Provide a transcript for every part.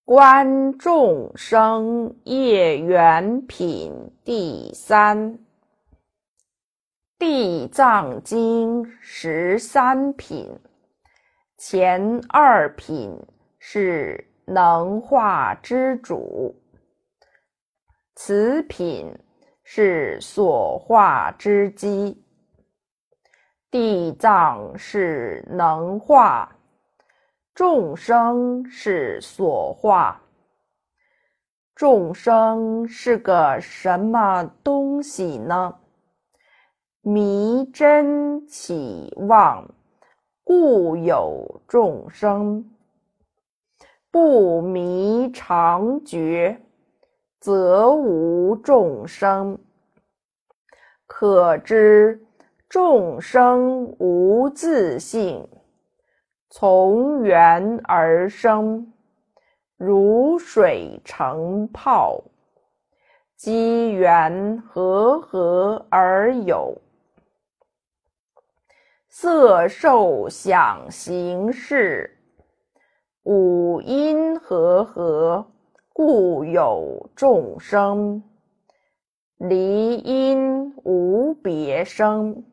观众生业缘品第三。地藏经13品，前2品是能化之主，此品是所化之机。地藏是能化，众生是所化。众生是个什么东西呢？迷真起妄，故有众生；不迷常觉，则无众生。可知众生无自性，从缘而生，如水成泡，机缘和合而有。色受想行识，五阴和合，故有众生。离因无别生，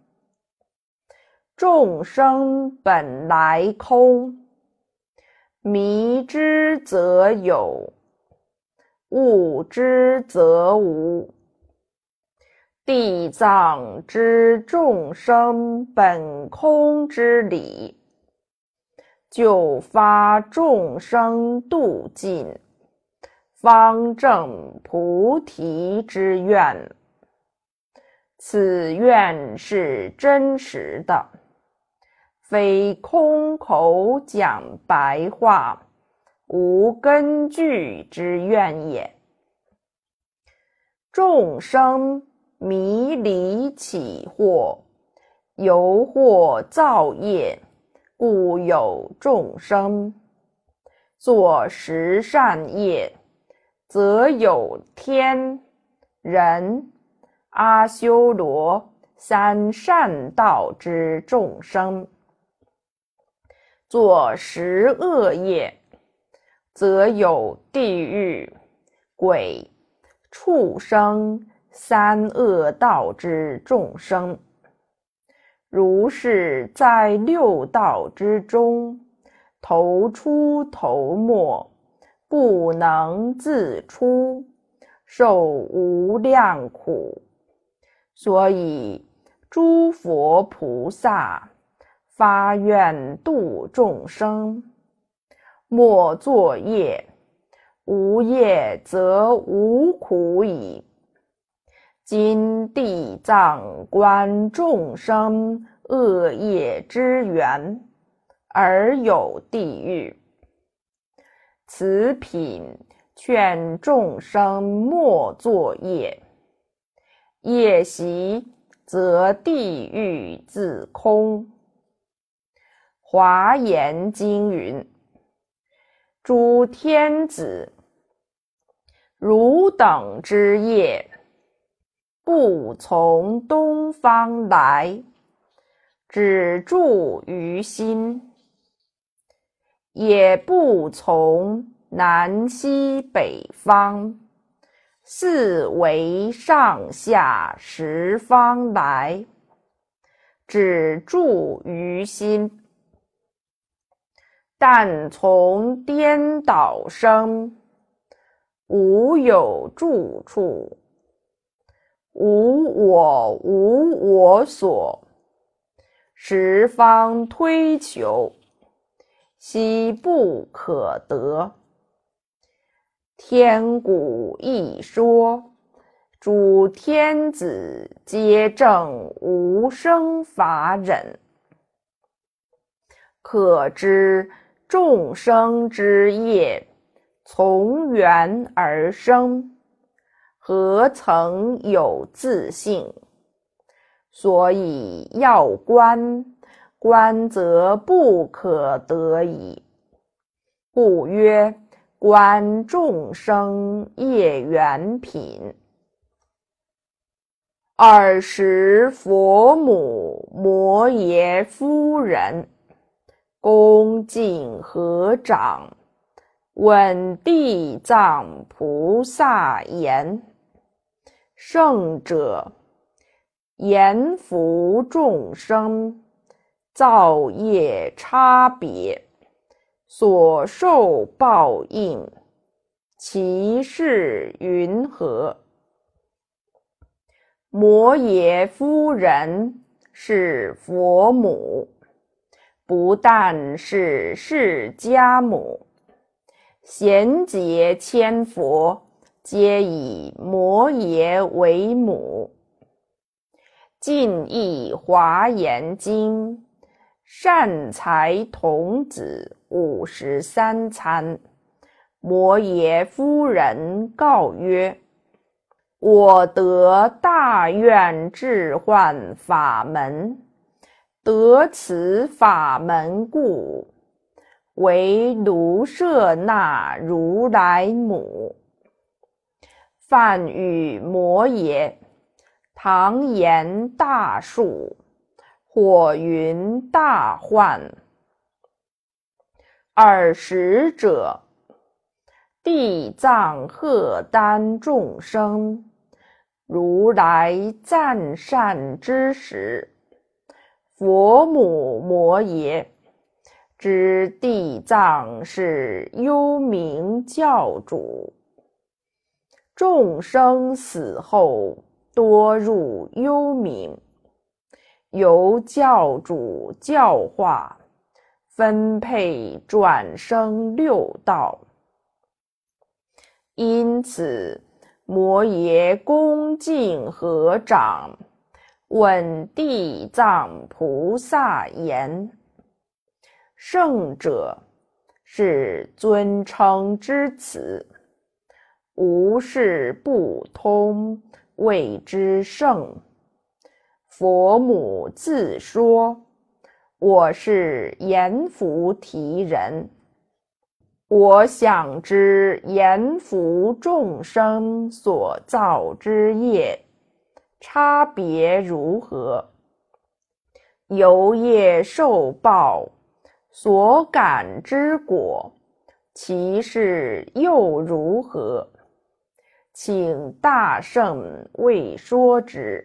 众生本来空，迷之则有，悟之则无。地藏知众生本空之理，就发众生度尽，方正菩提之愿。此愿是真实的，非空口讲白话，无根据之愿也。众生迷离起惑，由惑造业，故有众生。作十善业，则有天、人、阿修罗三善道之众生；作十恶业，则有地狱、鬼、畜生三恶道之众生。如是在六道之中，头出头没，不能自出，受无量苦。所以诸佛菩萨发愿度众生，莫作业，无业则无苦矣。今地藏观众生恶业之源，而有地狱。此品劝众生莫作业，业习则地狱自空。华严经云：诸天子，汝等之业，不从东方来，只住于心；也不从南西北方，四维上下十方来，只住于心。但从颠倒生，无有住处，无我无我所，十方推求，悉不可得。天古亦说，诸天子皆证无生法忍。可知众生之业，从缘而生，何曾有自性？所以要观，观则不可得矣。故曰观众生业缘品。尔佛母摩耶夫人恭敬合掌， 闻地藏菩萨言：圣者，言福众生造业差别，所受报应，其事云何？摩耶夫人是佛母，不但是释迦母，贤劫千佛皆以摩耶为母。近译华严经，善财童子53参，摩耶夫人告曰：我得大愿智幻法门，得此法门故，为卢舍那如来母。梵语摩耶，唐言大树，火云大幻。20者，地藏荷担众生，如来赞善之时，佛母摩耶知地藏是幽冥教主，众生死后多入幽冥，由教主教化，分配转生六道。因此摩耶恭敬合掌，问地藏菩萨言：圣者，是尊称之词，无事不通，谓之圣。佛母自说：我是阎浮提人，我想知阎浮众生所造之业差别如何，由业受报所感之果，其事又如何？请大圣为说之。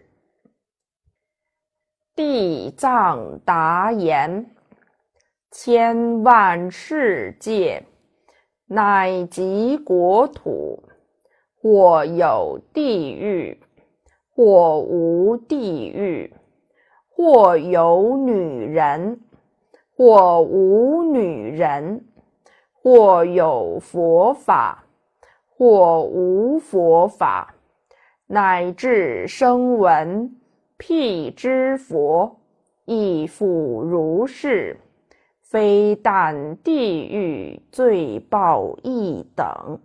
地藏答言：千万世界，乃及国土，或有地狱，或无地狱，或有女人，或无女人，或有佛法，或无佛法，乃至声闻辟支佛，亦复如是，非但地狱罪报一等。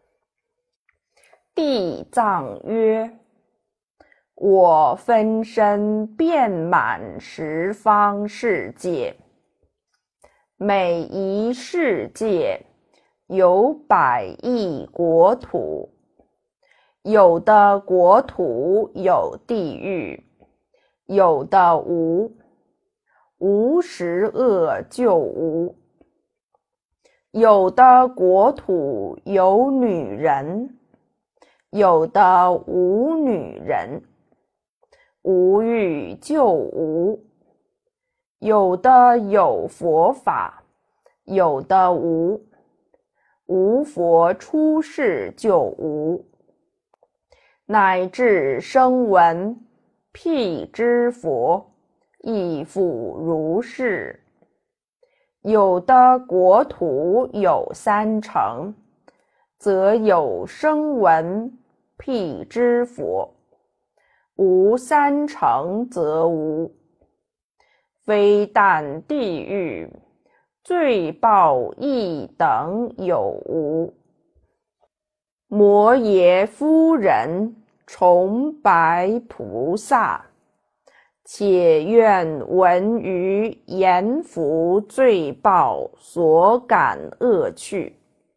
地藏曰：我分身遍满十方世界，每一世界有100亿国土，有的国土有地狱，有的无，无十恶就无。有的国土有女人，有的无女人，无欲就无。有的有佛法，有的无，无佛出世就无。乃至声闻辟支佛，亦复如是。有的国土有3乘，则有声闻辟支佛；无3乘则无。非但地狱，罪报一等有无。摩耶夫人崇白菩萨，且愿闻于阎浮罪报所感恶趣。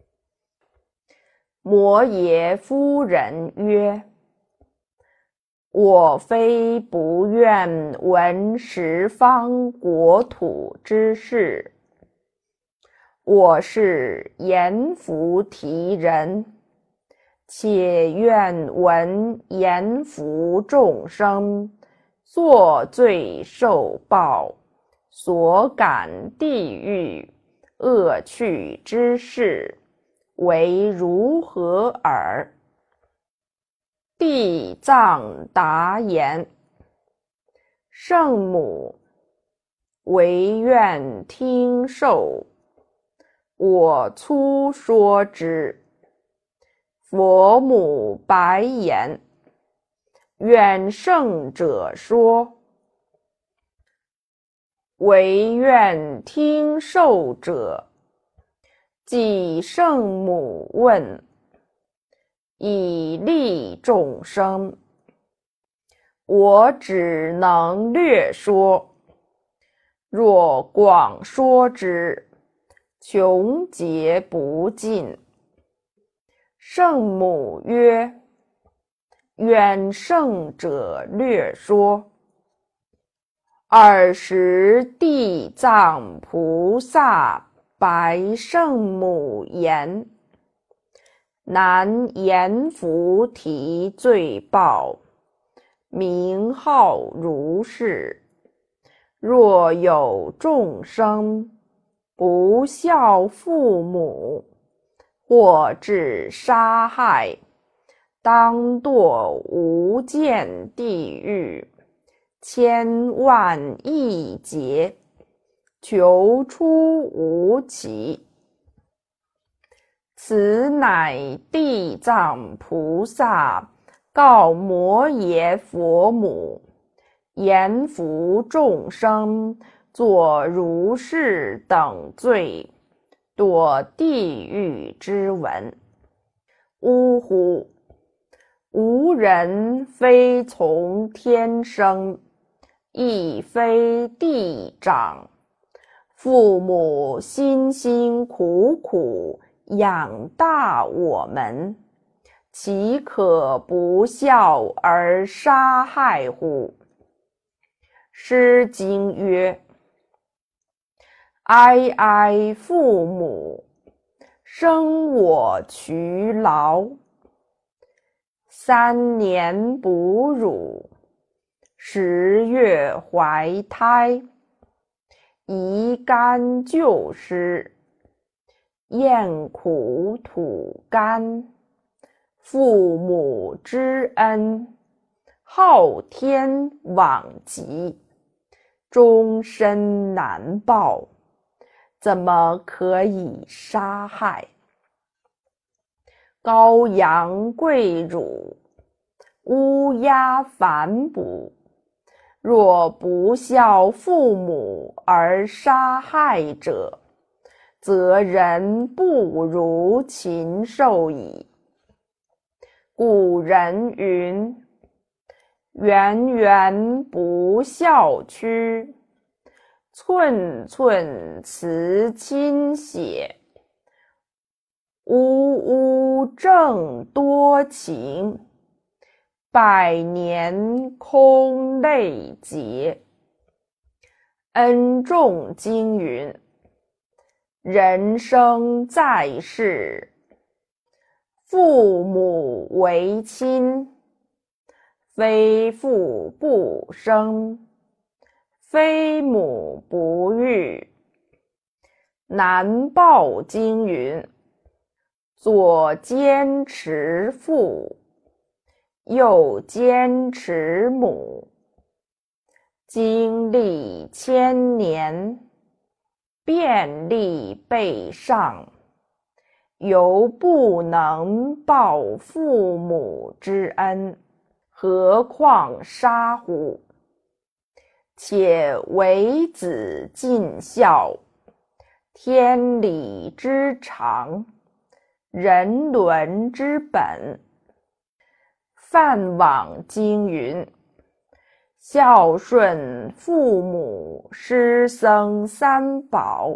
摩耶夫人曰：我非不愿闻十方国土之事， 我是阎浮提人，且愿闻阎浮众生作罪受报，所感地狱恶趣之事，为如何耳？地藏答言：圣母，唯愿听受。我粗说之。佛母白言：愿圣者说。唯愿听受者，即圣母问，以利众生。我只能略说，若广说之，穷劫不尽。圣母曰：愿圣者略说。尔时地藏菩萨白圣母言：南阎浮提罪报，名号如是。若有众生不孝父母，或致杀害，当堕无间地狱，千万亿劫，求出无期。此乃地藏菩萨告摩耶佛母，阎浮众生作如是等罪，堕地狱之文。呜呼！无人非从天生，亦非地长，父母辛辛苦苦养大我们，岂可不孝而杀害乎？诗经曰：哀哀父母，生我劬劳。3年哺乳，10月怀胎，宜甘就湿，咽苦吐甘。父母之恩，昊天罔极，终身难报，怎么可以杀害？羔羊跪乳，乌鸦反哺，若不孝父母而杀害者，则人不如禽兽矣。古人云：源源不孝躯，寸寸辞亲血。呜呜正多情，百年空泪结。恩重经云：人生在世，父母为亲，非父不生，非母不育。难报经云：左坚持父，右坚持母，经历千年，遍历背上，犹不能报父母之恩，何况杀乎？且为子尽孝，天理之常，人伦之本。梵网经云：孝顺父母，师僧三宝。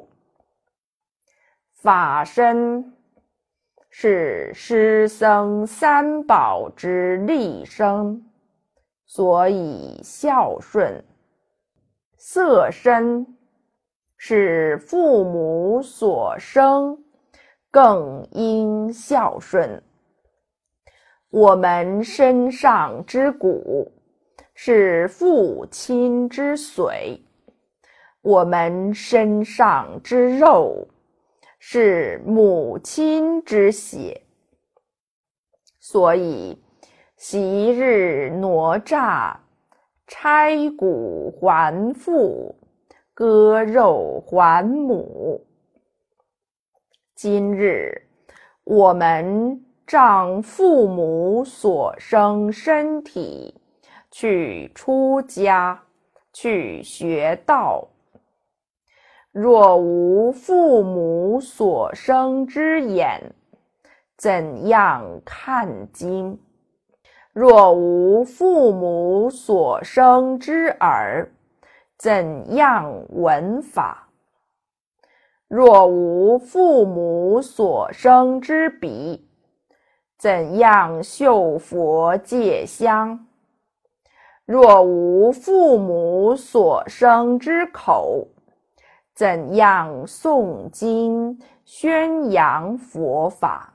法身是师僧三宝之立生，所以孝顺。色身是父母所生，更应孝顺。我们身上之骨，是父亲之髓；我们身上之肉，是母亲之血。所以，昔日哪吒拆骨还父，割肉还母。今日我们仗父母所生身体，去出家，去学道。若无父母所生之眼，怎样看经？若无父母所生之耳，怎样闻法？若无父母所生之鼻，怎样嗅佛戒香？若无父母所生之口，怎样诵经宣扬佛法？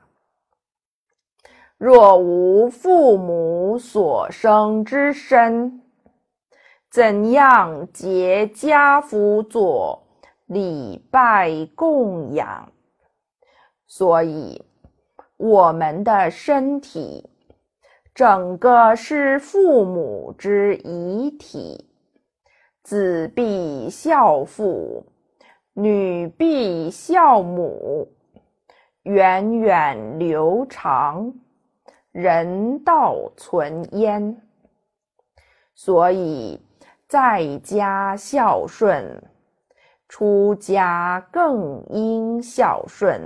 若无父母所生之身，怎样结家福作礼拜供养？所以，我们的身体整个是父母之遗体，子必孝父，女必孝母，源远流长，人道存焉。所以，在家孝顺，出家更应孝顺。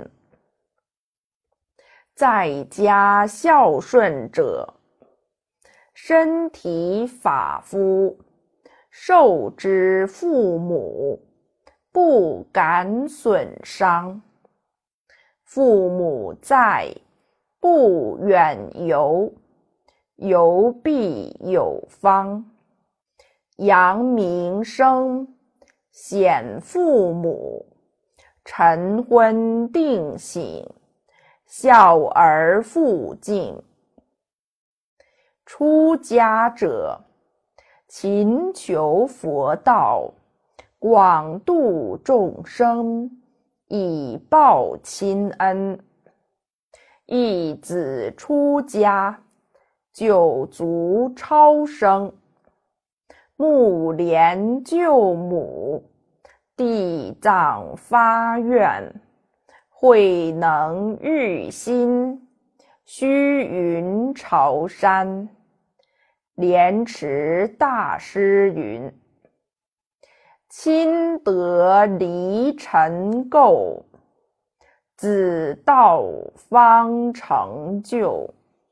在家孝顺者，身体发肤，受之父母，不敢损伤。父母在，不远游，游必有方。扬名声，显父母，晨昏定省，孝而复敬。出家者，勤求佛道，广度众生，以报亲恩。一子出家，九族超生。目连救母，地藏发愿，慧能育心，虚云朝山。莲池大师云：亲得离尘垢，子道方成就。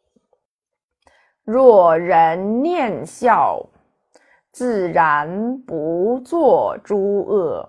若人念孝，自然不作诸恶。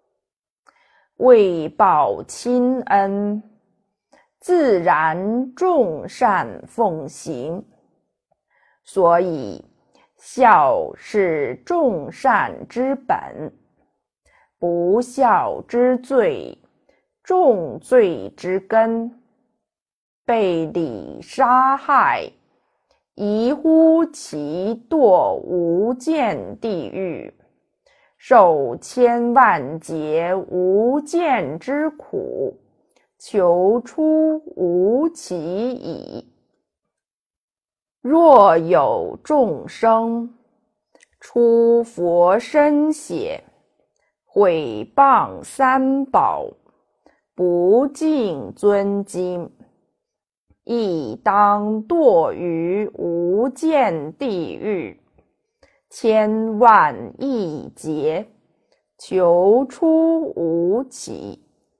为报亲恩，自然众善奉行。所以，孝是众善之本，不孝之罪，重罪之根。背礼杀害，宜乎其堕无间地狱，受千万劫无间之苦，求出无期矣。若有众生出佛身血，毁谤三宝，不敬尊经，亦当堕于无间地狱，千万亿劫，求出无期。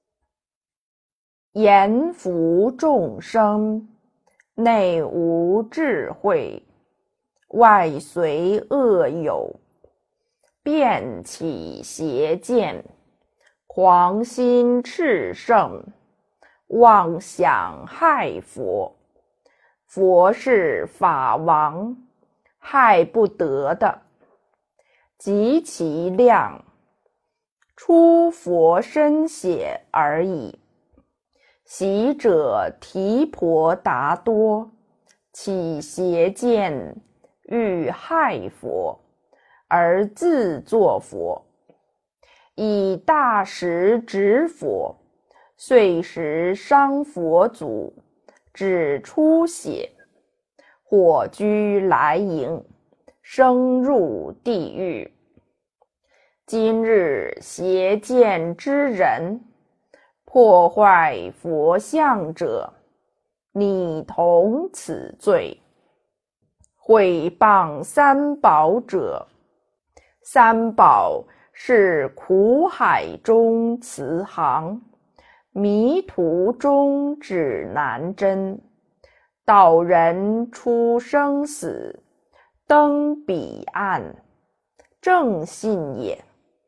言服众生，内无智慧，外随恶友，便起邪见，狂心炽盛，妄想害佛。佛是法王，害不得的。极其量， 出佛身血而已。习者提婆达多，起邪见，欲害佛，而自作佛，以大石执佛，遂时伤佛祖，指出血，火居来迎，生入地狱。今日邪见之人，破坏佛像者，拟同此罪。毁谤三宝者，三宝是苦海中慈航，迷途中指南针，导人出生死，登彼岸，正信也。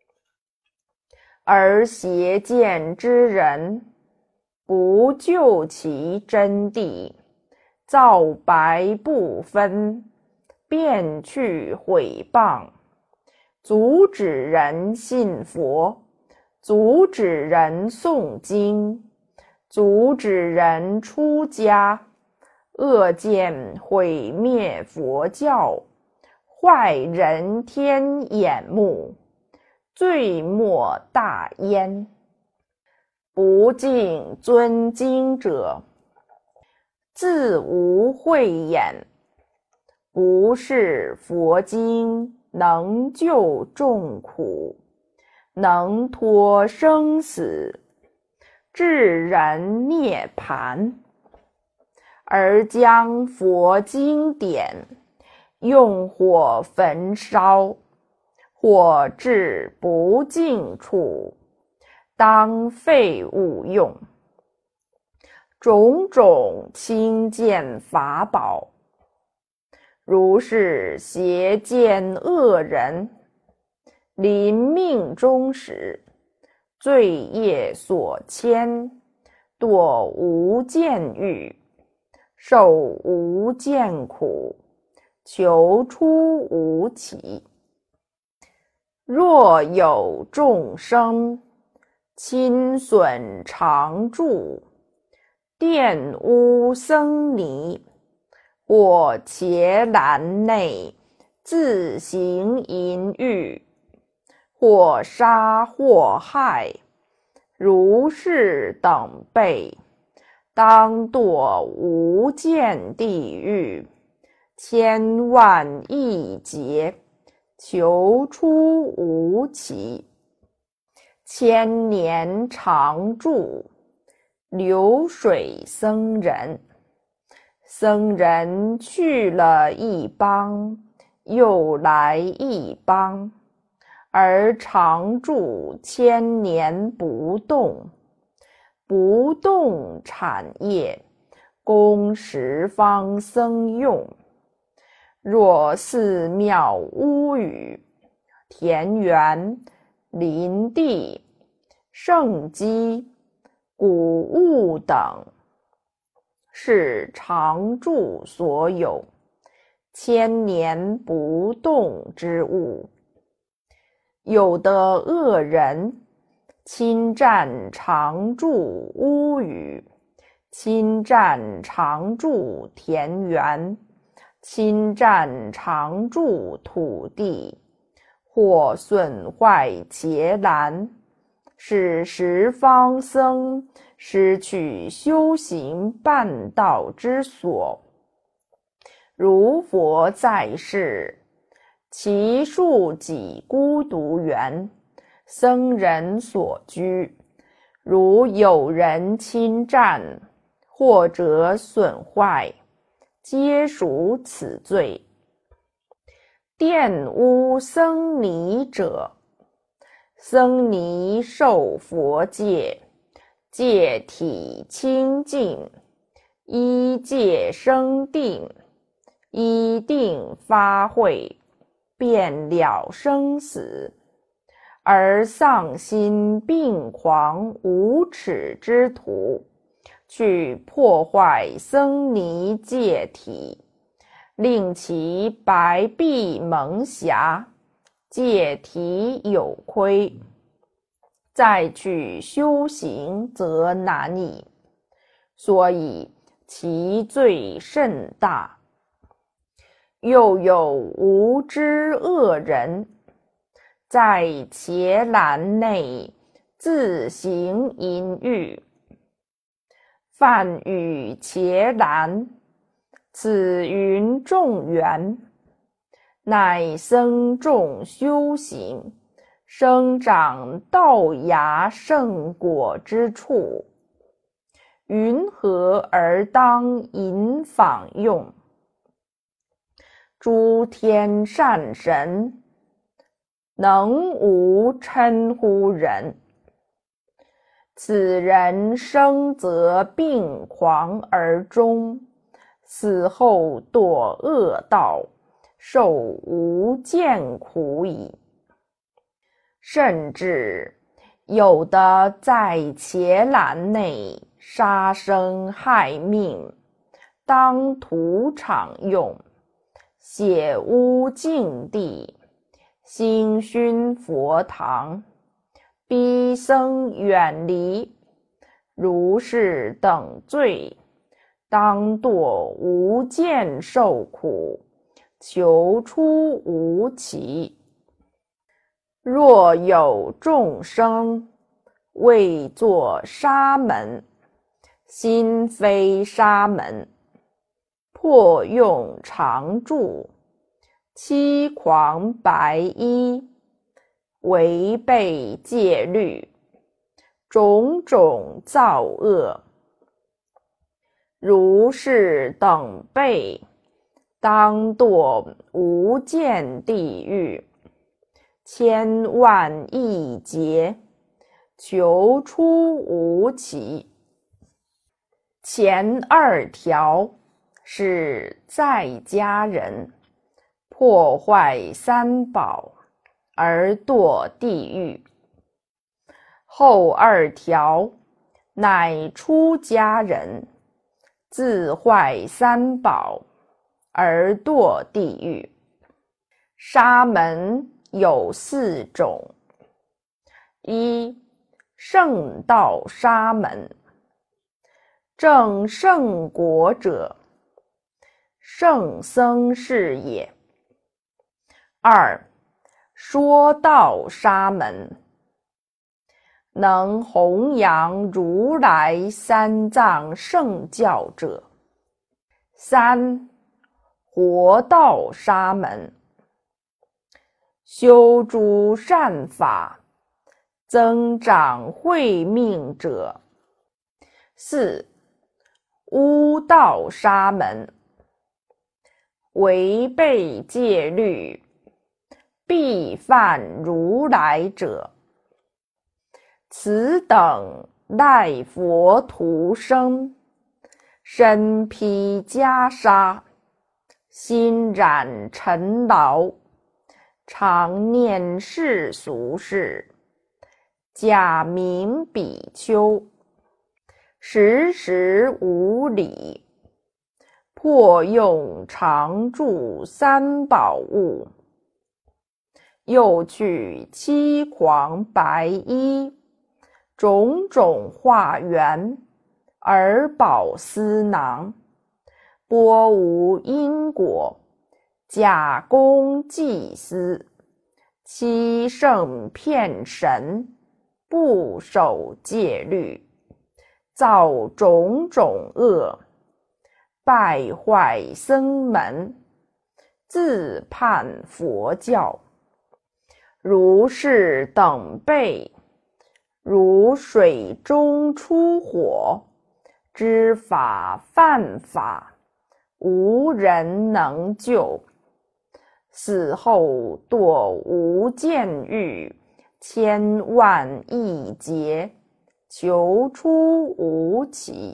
而邪见之人，不究其真谛，皂白不分，便去毁谤，阻止人信佛，阻止人诵经，阻止人出家，恶见毁灭佛教，坏人天眼目，罪莫大焉。不敬尊经者，自无慧眼，不是佛经能救众苦，能脱生死，致人涅槃，而将佛经典用火焚烧，或置不净处，当废物用。种种轻贱法宝，如是邪见恶人，临命终时，罪业所牵，堕无间狱，受无间苦，求出无期。若有众生侵损常住，玷污僧尼，或伽蓝内自行淫欲，或杀或害，如是等辈，当堕无间地狱，千万亿劫，求出无期。千年常住，流水僧人，僧人去了一邦，又来一邦，而常住千年不动，不动产业，供十方僧用。若寺庙屋宇、田园、林地、圣迹、谷物等，是常住所有，千年不动之物。有的恶人侵占常住屋宇，侵占常住田园，侵占常住土地，或损坏伽蓝，使十方僧失去修行半道之所。如佛在世，其树己孤独园，僧人所居，如有人侵占，或者损坏，皆属此罪。玷污僧尼者，僧尼受佛戒，戒体清净，依戒生定，依定发慧，便了生死，而丧心病狂无耻之徒，去破坏僧尼戒体，令其白璧蒙瑕，戒体有亏。 再去修行则难矣，所以其罪甚大。又有无知恶人，在伽蓝内自行淫欲，犯与伽蓝，此云众缘，乃僧众修行，生长道芽圣果之处，云何而当引访用？诸天善神，能无嗔乎人？此人生则病狂而终，死后堕恶道，受无间苦矣。甚至有的在伽蓝内杀生害命，当土场用，血污净地，兴熏佛堂，逼僧远离，如是等罪，当堕无间受苦，求出无期。若有众生为作沙门，心非沙门，破用常住，欺诳白衣，违背戒律，种种造恶，如是等辈，当堕无间地狱，千万亿劫，求出无期。前二条是在家人破坏三宝而堕地狱，后二条乃出家人自坏三宝而堕地狱。沙门有四种：一、圣道沙门，证圣果者，圣僧是也。二、说道沙门，能弘扬如来三藏圣教者。三、活道沙门，修诸善法，增长慧命者。四、污道沙门，违背戒律，必犯如来者。此等赖佛徒生，身披袈裟，心染尘劳，常念世俗事，假名比丘，时时无礼，破用常住三宝物，又去欺诳白衣，种种化缘，而宝思囊，拨无因果，假公济私，欺圣骗神，不守戒律，造种种恶，败坏僧门，自叛佛教。如是等辈，如水中出火，知法犯法，无人能救，死后堕无间狱，千万亿劫，求出无期。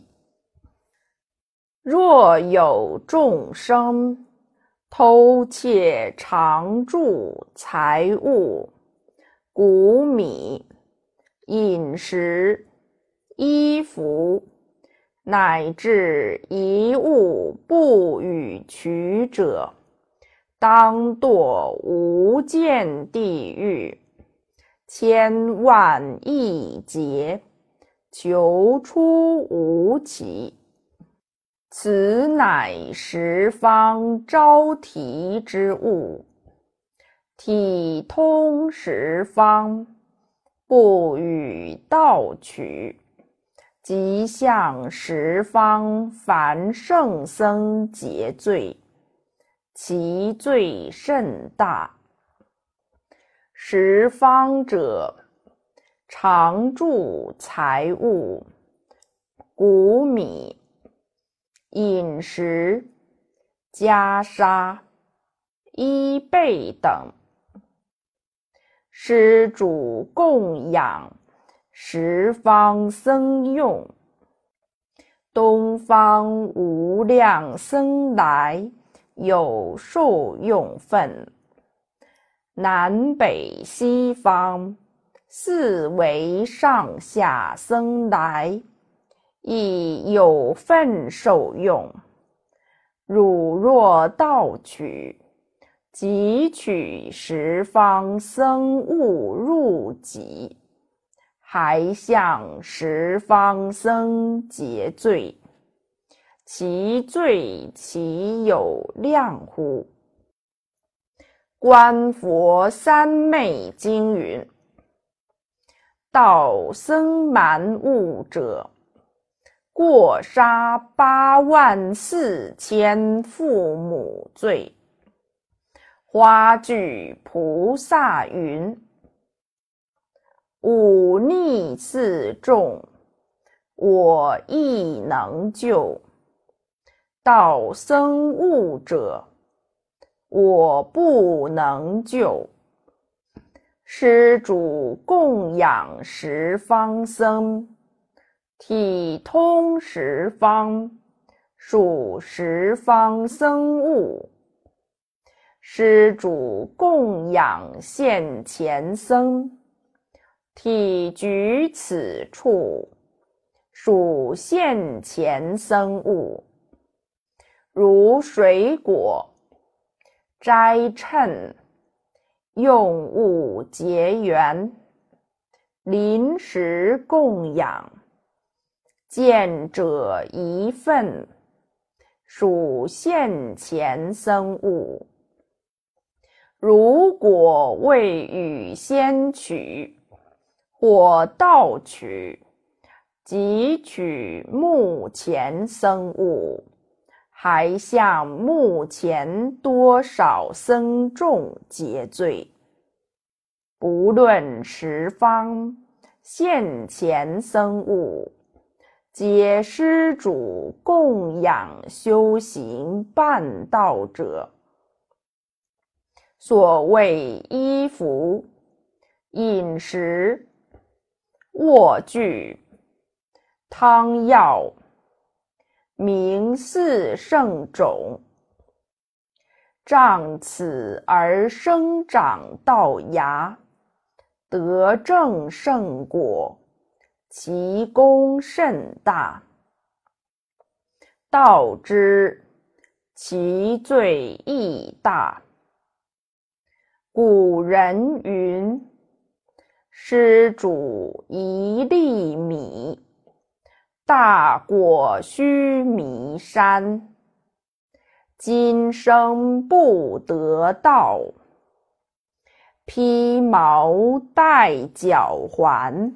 若有众生偷窃常住财物、谷米、饮食、衣服，乃至一物不与取者，当堕无间地狱， 千万亿劫，求出无期。此乃十方招提之物，体通十方，不与道取，即向十方凡圣僧结罪，其罪甚大。十方者，常住财物、谷米、饮食、袈裟、衣被等，施主供养十方僧用。东方无量僧来有受用分，南北西方四维上下僧来亦有份受用。汝若道取，即取十方僧物入己，还向十方僧结罪，其罪其有量乎？观佛三昧经云：道僧蛮误者，过杀84000父母罪。花具菩萨云：忤逆四众，我亦能救。道僧误者，我不能救。施主供养十方僧，体通十方，属十方僧物。施主供养现前僧，体举此处，属现前僧物。如水果、斋称、用物结缘、临时供养，见者一份，属现前僧物。如果未与先取，或盗取，即取目前僧物，还向目前多少僧众结罪。不论十方现前僧物，皆施主供养修行办道者。所谓衣服、饮食、卧具、汤药、名四圣种，仗此而生长道芽，得正圣果，其功甚大。道之，其罪亦大。古人云：施主一粒米，大过须弥山。今生不得道，披毛戴角还。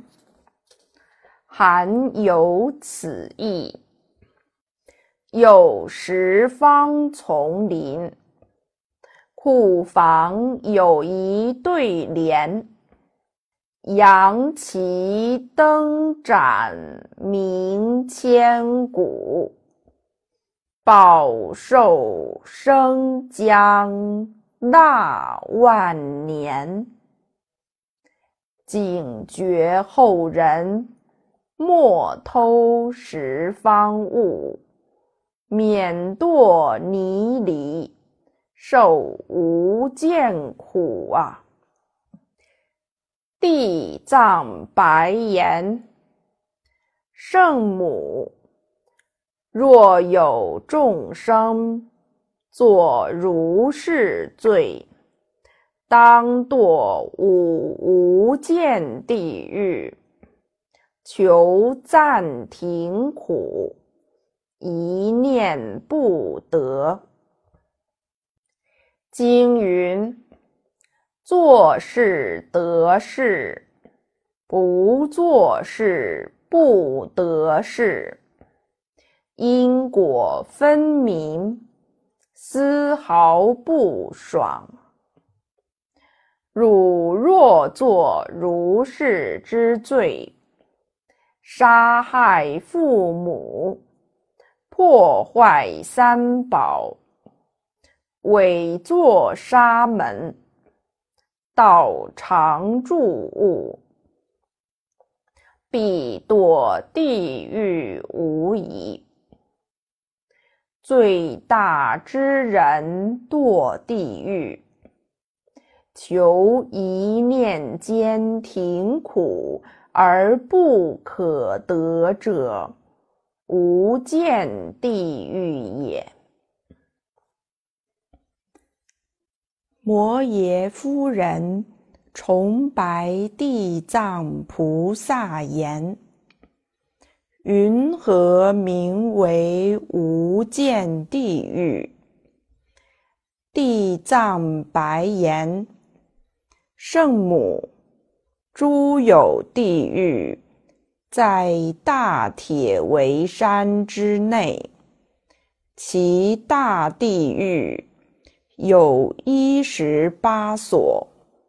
含有此意。有十方丛林，库房有一对联：扬旗登展名千古，报寿生姜纳万年。警觉后人，莫偷十方物，免堕泥里，受无间苦啊！地藏白言：圣母，若有众生作如是罪， 当堕无间地狱，求暂停苦，一念不得。经云：做事得事，不做事不得事。因果分明，丝毫不爽。汝若作如是之罪，杀害父母，破坏三宝，伪作沙门，盗常住物，必堕地狱无疑。最大之人堕地狱，求一念间停苦而不可得者，无间地狱也。摩耶夫人重白地藏菩萨言：云何名为无间地狱？地藏白言：圣母，诸有地狱，在大铁围山之内，其大地狱有18所，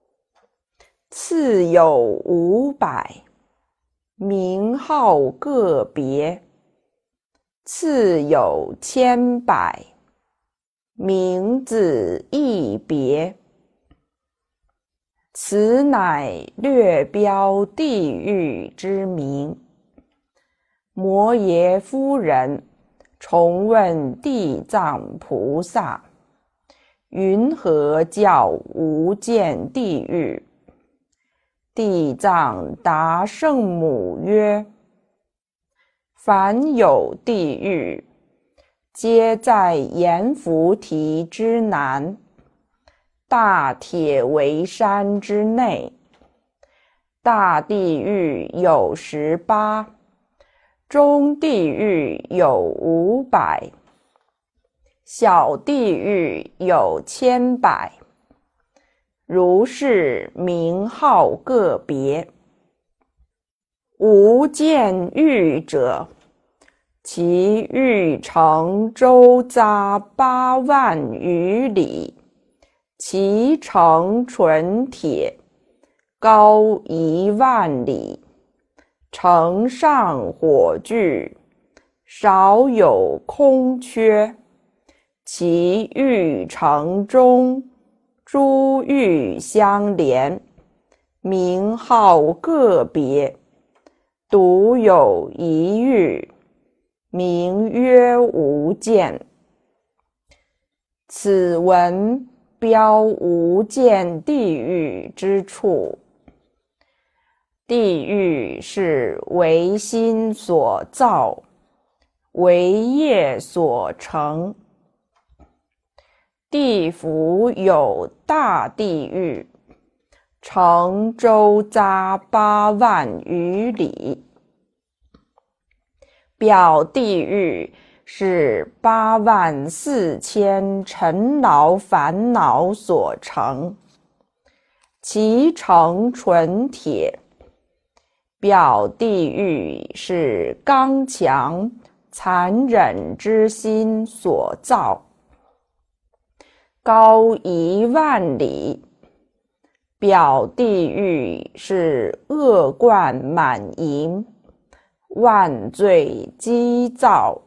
次有500，名号个别，次有千百，名字亦别。此乃略标地狱之名。摩耶夫人重问地藏菩萨：云何叫无间地狱？地藏答圣母曰：凡有地狱，皆在阎浮提之南，大铁围山之内。大地狱有18，中地狱有500，小地狱有1,000,000，如是名号个别。无间狱者，其狱城周匝8万余里，其城纯铁，高1万里，城上火炬，少有空缺。其狱城中诸狱相连，名号个别，独有一狱，名曰无间。此文标无间地狱之处。地狱是唯心所造，唯业所成。地府有大地狱，城周匝8万余里。表地狱是84000尘劳烦恼所成，其城纯铁。表地狱是刚强残忍之心所造，高1万里。表地狱是恶贯满盈，万罪积造，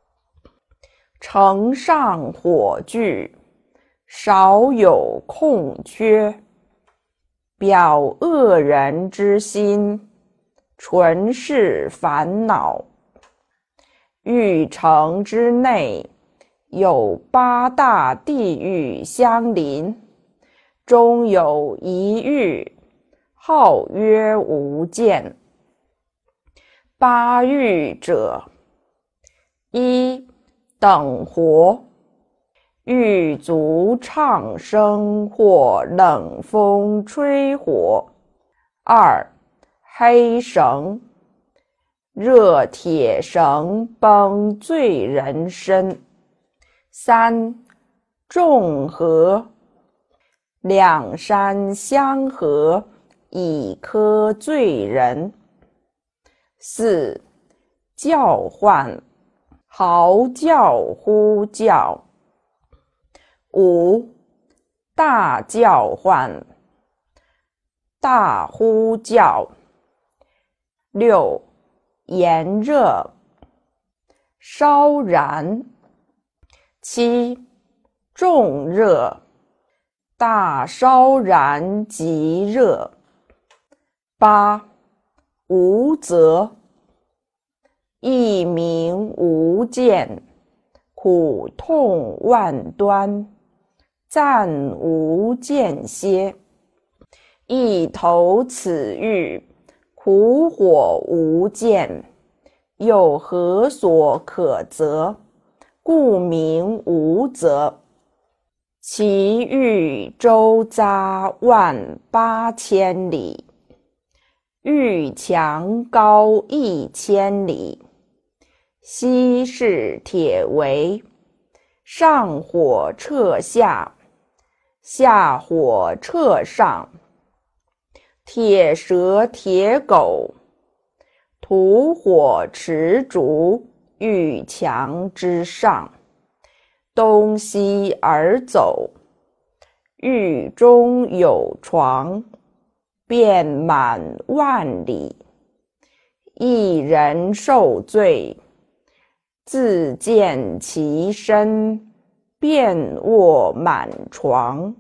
城上火炬，少有空缺。表恶人之心，纯是烦恼。狱城之内有8大地狱相邻，中有一狱，号曰无间。8狱者：一等活， 狱卒唱声或冷风吹火。2. 黑绳，热铁绳绷罪人身。3. 众合，两山相合，以科罪人。4. 叫唤，嚎叫呼叫。5. 大叫唤，大呼叫。6. 炎热，烧燃。7. 重热，大烧燃极热。8. 无责，一鸣无间，苦痛万端，暂无间歇。一投此狱，苦火无间，又何所可责？故名无责。其狱周匝18000里，狱墙高1000里，西是铁围，上火彻下，下火彻上。铁蛇铁狗，吐火持烛，狱墙之上，东西而走。狱中有床，遍满万里。一人受罪，自见其身，遍卧满床。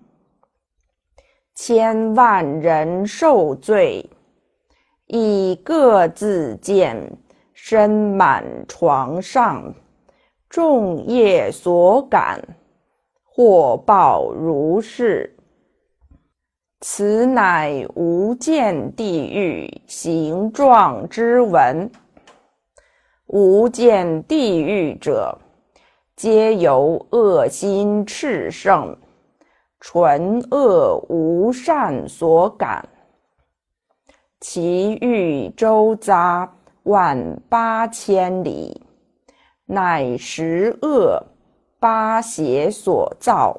千万人受罪，亦各自见，身满床上。众业所感，或报如是。此乃无间地狱形状之文。无间地狱者，皆由恶心炽盛，纯恶无善所感。其狱周匝18000里，乃十恶八邪所造。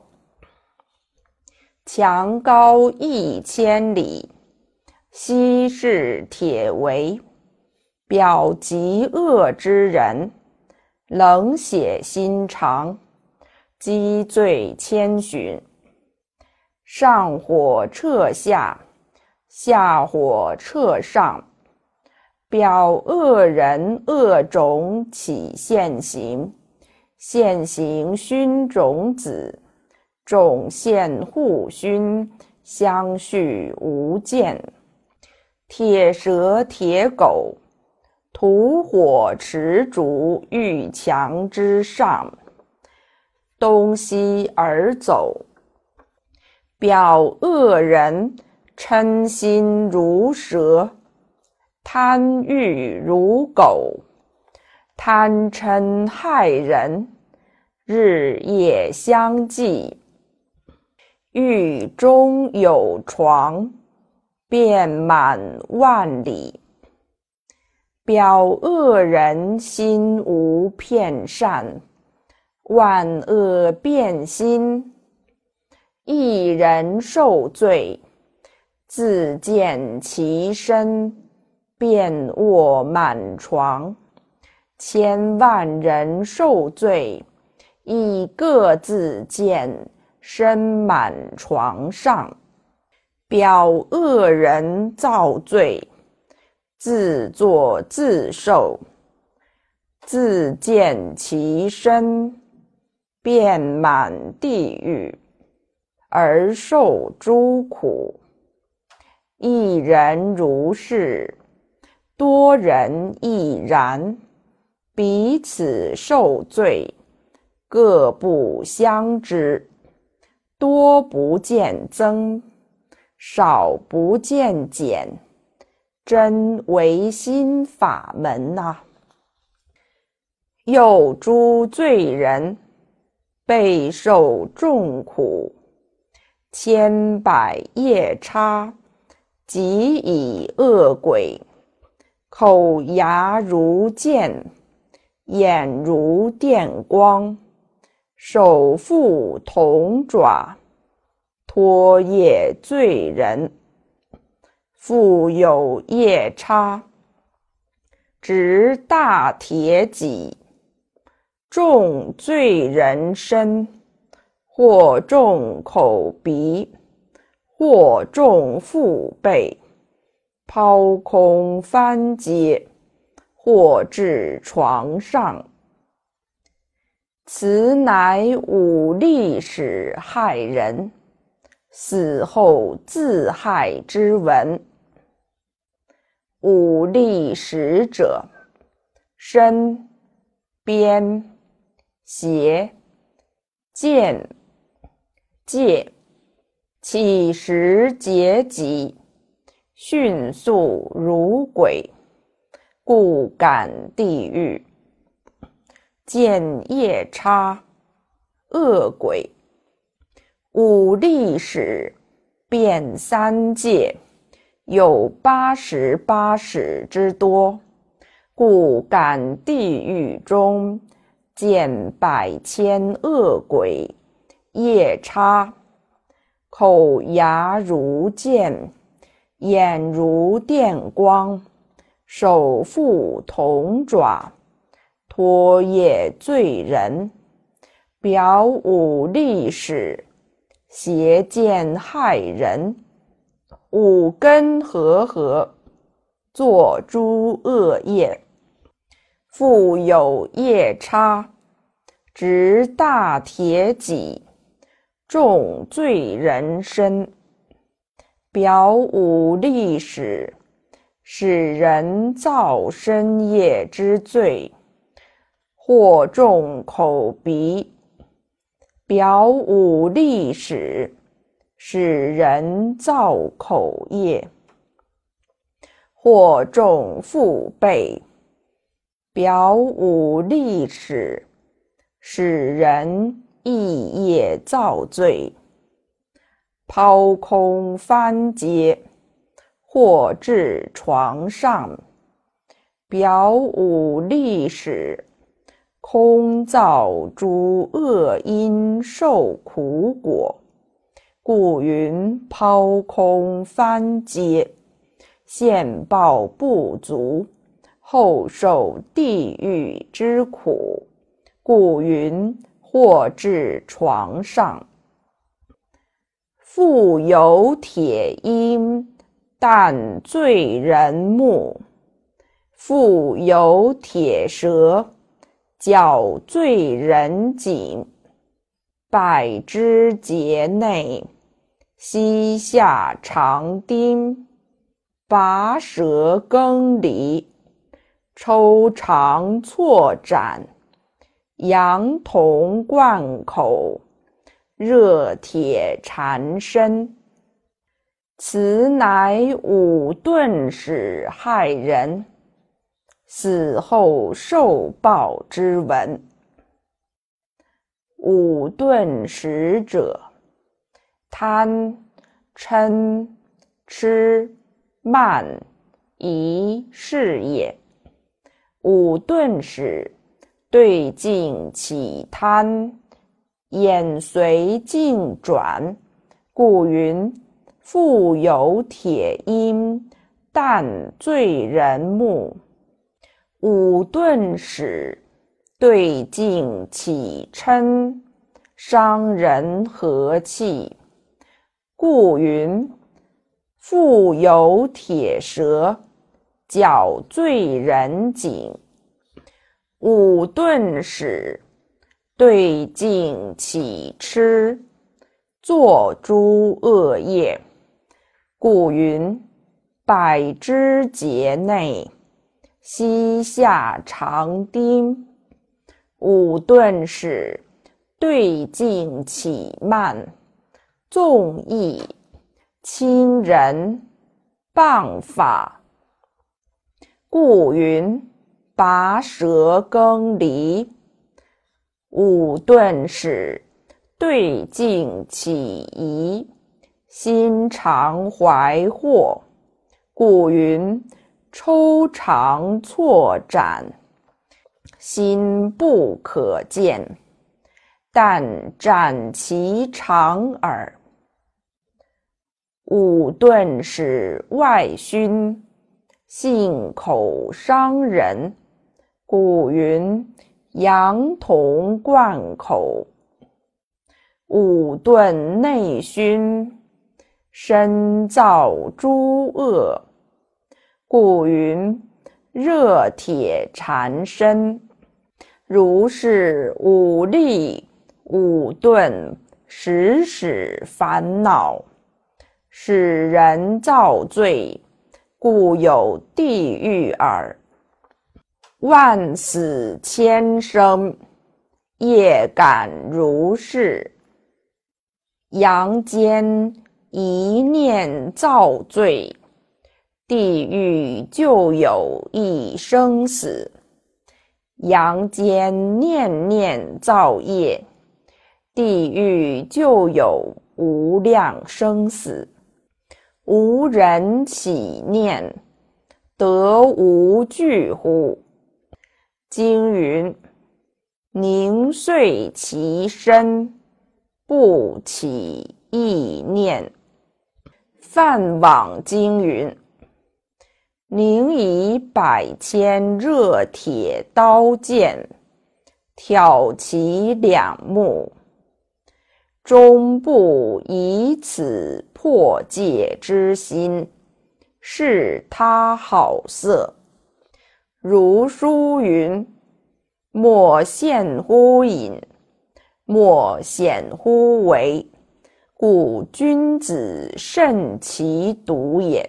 墙高1000里，西是铁围，表极恶之人，冷血心肠，积罪千寻。上火彻下，下火彻上，表恶人恶种起现行，现行熏种子，种现互熏，相续无间。铁蛇铁狗，吐火持烛，狱墙之上，东西而走。表恶人嗔心如蛇，贪欲如狗，贪嗔害人，日夜相继。狱中有床，遍满万里。表恶人心无片善，万恶变心。一人受罪，自见其身，遍卧满床。千万人受罪，亦各自见，身满床上。表恶人造罪，自作自受，自见其身，遍满地狱，而受诸苦。一人如是，多人亦然，彼此受罪，各不相知。多不见增，少不见减，真唯心法门啊！又诸罪人， 备受众苦，千百夜叉，即以恶鬼，口牙如剑，眼如电光，手覆铜爪，拖曳罪人。复有夜叉，执大铁戟，中罪人身，或中口鼻，或中腹背，抛空翻接，或至床上。此乃武力使害人，死后自害之文。武力使者，身、边、胁、剑、戒，起时节己，迅速如鬼，故感地狱。见夜叉，恶鬼，武力使，遍三界，有88使之多，故感地狱中见百千恶鬼、夜叉，口牙如剑，眼如电光，手覆铜爪，拖曳罪人，表武力使，邪见害人，五根和，作诸恶业。复有夜叉，执大铁戟，中罪人身，表武力使，使人造身业之罪，或中口鼻，表武力使，使人造口业，或中腹背，表武力使，使人意业造罪，抛空翻接，或至床上，表武力使，空造诸恶因受苦果，故云抛空翻接，现报不足，后受地狱之苦，故云或至床上。复有铁鹰，啖罪人目，复有铁蛇，绞罪人颈，百肢节内，膝下长钉，拔舌更离，抽肠错斩，羊铜贯口，热铁缠身。此乃五钝使害人，死后受报之文。五钝使者，贪、嗔、痴、慢、疑是也。五钝使，对境起贪，眼随境转，故云复有铁鹰，啖罪人目。五钝使，对境起嗔，伤人和气，故云复有铁蛇，绞罪人颈。五钝使，对境起痴，作诸恶业，故云百肢节内，膝下长钉。五钝使，对境起慢，纵意，轻人，谤法，故云拔舌更离。 五顿始，对境起疑，心常怀惑，故云抽长错斩，心不可见，但斩其长耳。五顿始外熏，性口伤人，故云阳同贯口。五顿内熏，身燥诸恶，故云热铁缠身。如是五力五顿，时使烦恼，使人造罪，故有地狱耳。万死千生，业感如是。阳间一念造罪，地狱就有一生死。阳间念念造业，地狱就有无量生死。无人起念，得无惧乎？经云：凝碎其身，不起意念。梵网经云：宁以百千热铁刀剑，挑其两目，终不以此破戒之心，是他好色。如书云：莫羡乎隐，莫显乎微，故君子慎其独也。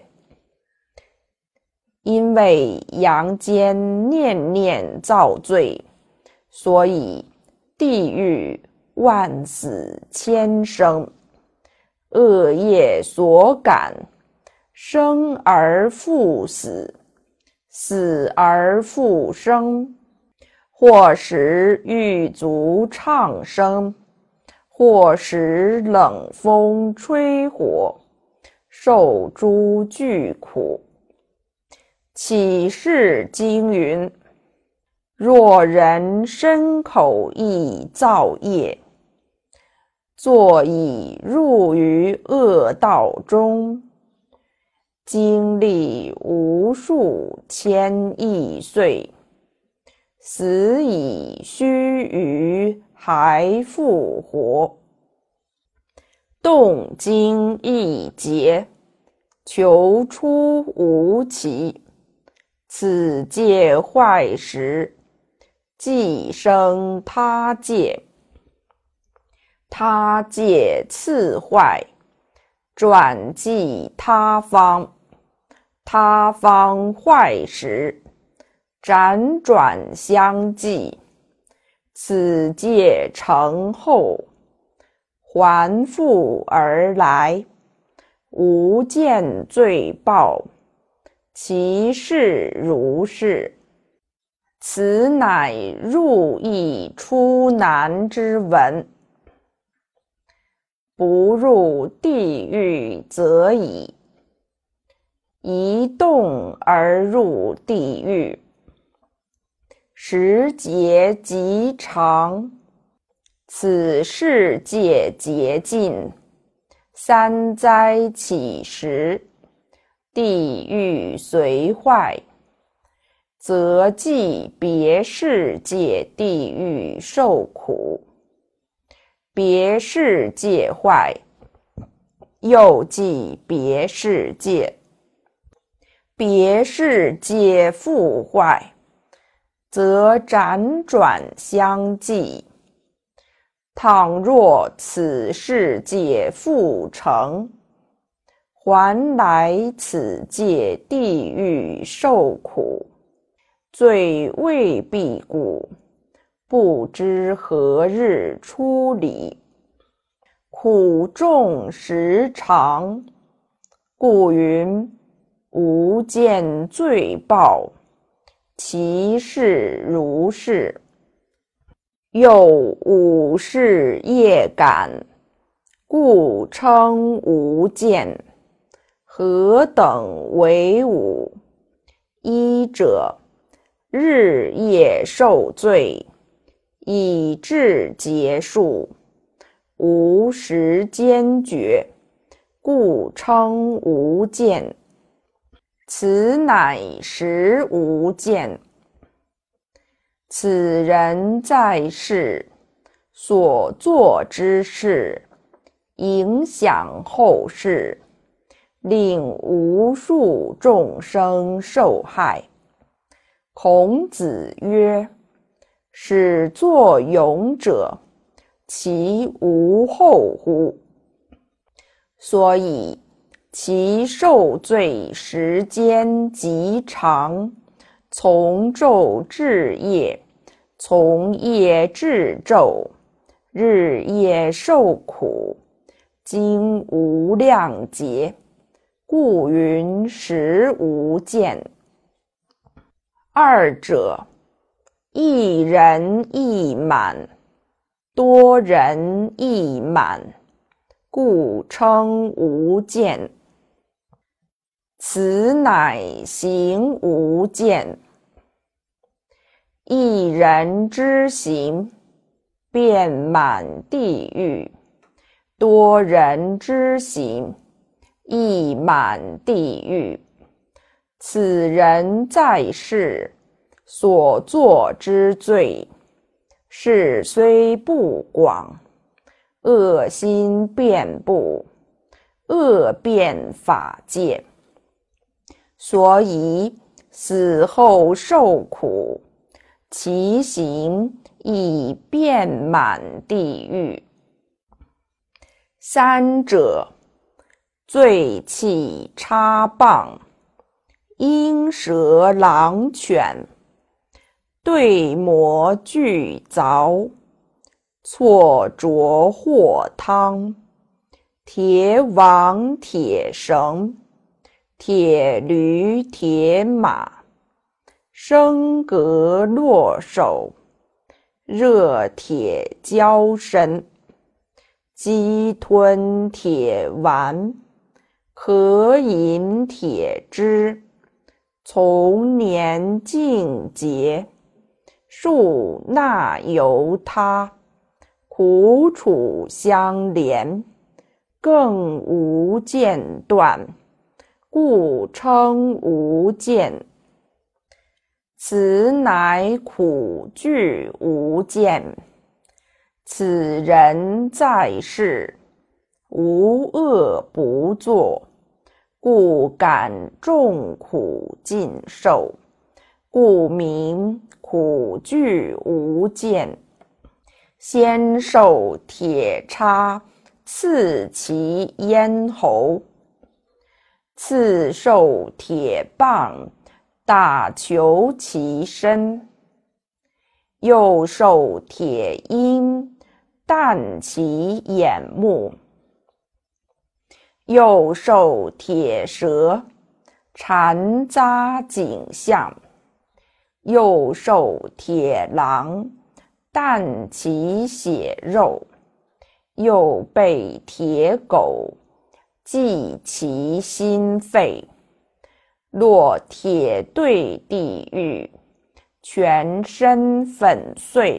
因为阳间念念造罪，所以地狱万死千生。恶业所感，生而复死，死而复生，或时狱卒唱声，或时冷风吹火，受诸惧苦。启示经云：若人身口意造业，作已入于恶道中，经历无数千亿岁，死以须臾还复活。动经一劫，求出无期。此界坏时，即生他界，他界次坏，转即他方，他方坏时，辗转相继，此界成后，还复而来，无间罪报，其事如是。此乃入易出难之文。不入地狱则已，一动而入地狱，时节极长，此世界竭尽，三灾起时，地狱随坏，则即别世界地狱受苦。别世界坏，又即别世界，别世界复坏，则辗转相继。倘若此世界复成，还来此界地狱受苦，罪未毕故，不知何日出离。苦重时长，故云无间罪报，其事如是。 又五是业感，故称无间。何等为五？一者，日夜受罪，以至结束，无时间觉，故称无间。此乃实无间。此人在世所做之事，影响后世，令无数众生受害。孔子曰：始作俑者，其无后乎？所以其受罪时间极长，从昼至夜，从夜至昼，日夜受苦，经无量劫，故云实无间。二者，一人一满，多人一满，故称无间。此乃行无间。一人之行，遍满地狱；多人之行，亦满地狱。此人在世所作之罪，事虽不广，恶心遍布，恶遍法界，所以死后受苦，其行亦遍满地狱。三者，醉气插棒，鹰蛇狼犬，对磨俱凿，错着或汤，铁网铁绳，铁驴铁马，升格落手，热铁交身，鸡吞铁丸，渴饮铁汁，从年尽节，数纳由他，苦楚相连，更无间断，故称无间。此乃苦具无间。此人在世无恶不作，故感众苦尽受，故名苦具无间。先受铁叉刺其咽喉，次受铁棒打求其身，又受铁鹰啖其眼目，又受铁蛇缠扎颈项，又受铁狼啖其血肉，又被铁狗系其心肺，落铁对地狱，全身粉碎；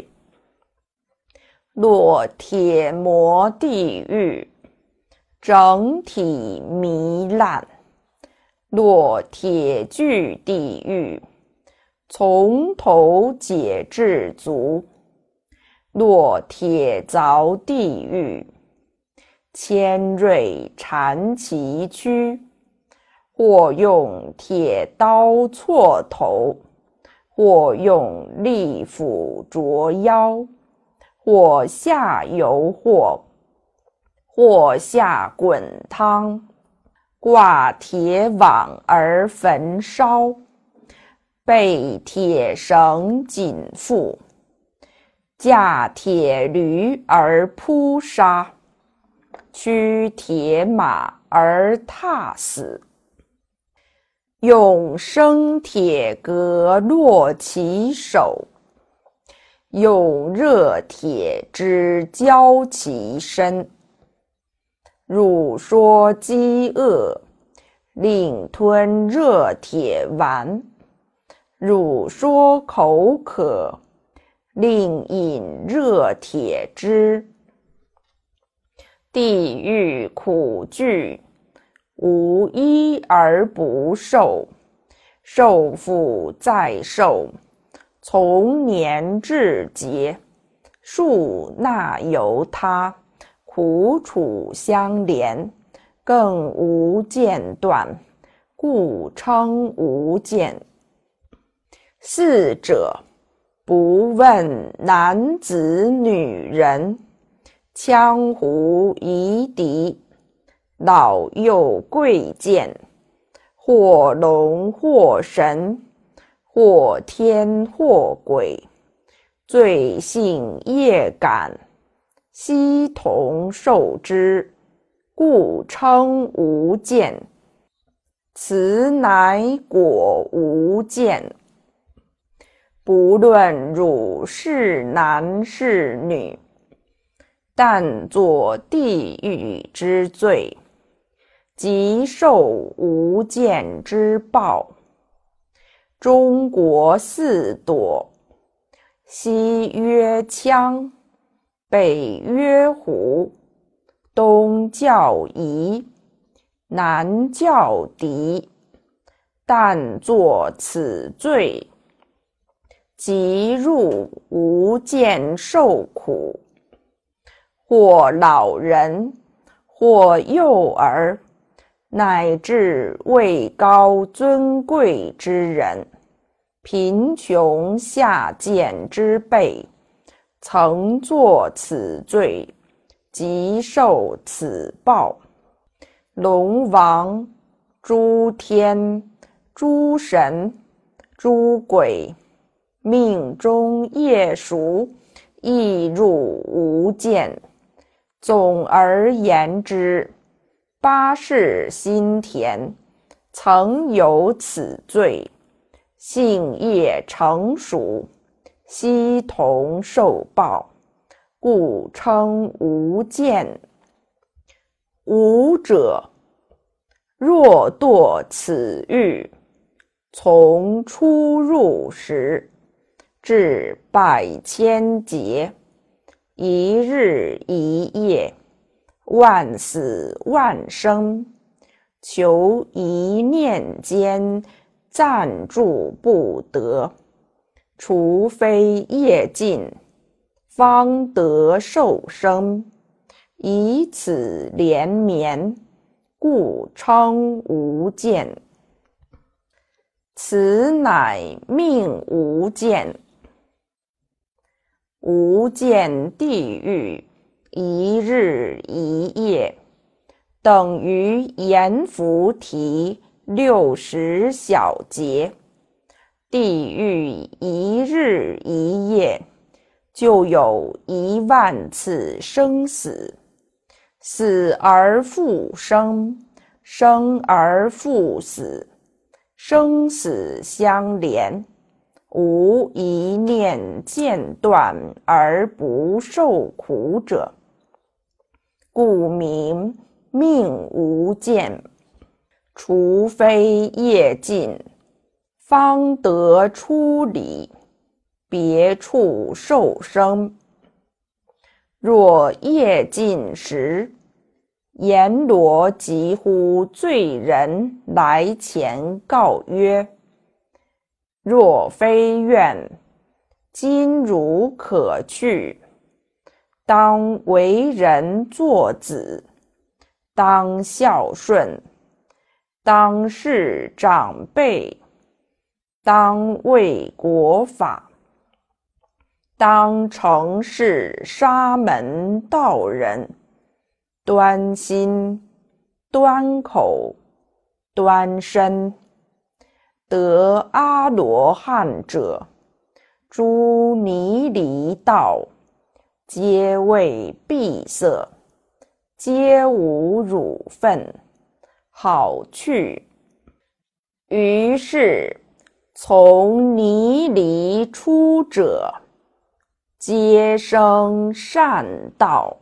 落铁磨地狱，整体糜烂；落铁锯地狱，从头解至足；落铁凿地狱，尖锐缠其躯，或用铁刀挫头，或用利斧啄腰，或下油货，或下滚汤，挂铁网而焚烧，被铁绳紧缚，驾铁驴而扑杀，驱铁马而踏死，用生铁革落其手， 用热铁之交其身。汝说饥饿，令吞热铁丸；汝说口渴，令饮热铁汁。地狱苦惧，无一而不受，受复再受，从年至节，数那由他，苦楚相连，更无间断，故称无间。四者，不问男子女人，羌胡夷狄，老幼贵贱，或龙或神，或天或鬼，罪性业感，悉同受之，故称无间。此乃果无间。不论汝是男是女，但作地狱之罪，即受无间之报。中国四朵，西曰羌，北曰胡，东叫夷，南叫狄，但作此罪，即入无间受苦。或老人，或幼儿，乃至位高尊贵之人，贫穷下贱之辈，曾作此罪，即受此报。龙王、诸天、诸神、诸鬼，命中业熟，亦入无间。总而言之，八世心田曾有此罪，性业成熟，悉同受报，故称无间。吾者，若堕此狱，从出入时，至百千劫，一日一夜，万死万生，求一念间暂住不得，除非业尽，方得受生，以此连绵，故称无间。此乃命无间。无间地狱，一日一夜，等于阎浮提60小劫。地狱一日一夜，就有10000次生死，死而复生，生而复死，生死相连，无一念间断而不受苦者，故名命无间。除非业尽，方得出离，别处受生。若业尽时，阎罗即呼罪人来前告曰：若非愿，今汝可去，当为人作子，当孝顺，当事长辈，当为国法，当承事沙门道人，端心、端口、端身。得阿罗汉者，诸尼离道，皆为闭塞，皆无辱分，好去。于是从尼离出者， 皆生善道。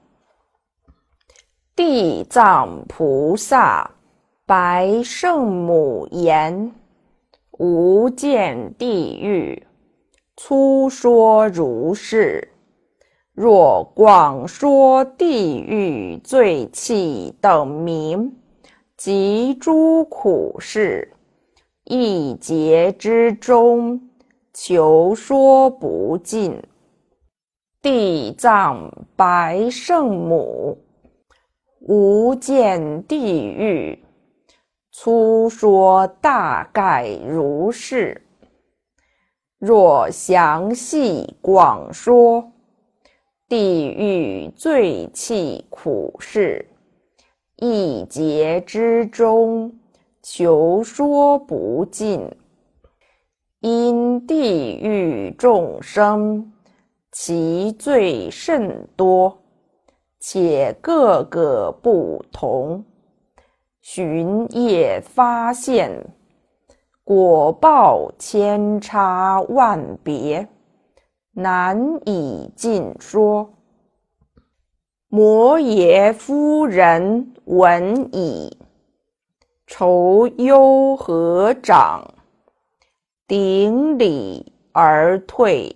地藏菩萨白圣母言：无间地狱，粗说如是。若广说地狱罪气等名，及诸苦事，一劫之中，求说不尽。地藏白圣母，无间地狱，粗说大概如是。若详细广说，地狱罪气苦事，一劫之中，求说不尽。因地狱众生，其罪甚多，且个个不同，寻业发现，果报千差万别，难以尽说。摩耶夫人闻已，愁忧合掌，顶礼而退。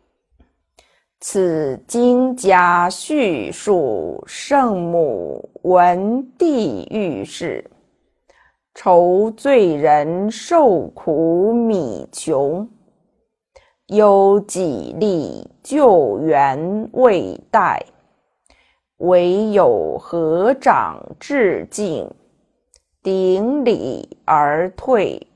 此经家叙述圣母闻地狱事，愁罪人受苦米穷，忧己力救援未待，唯有合掌致敬，顶礼而退。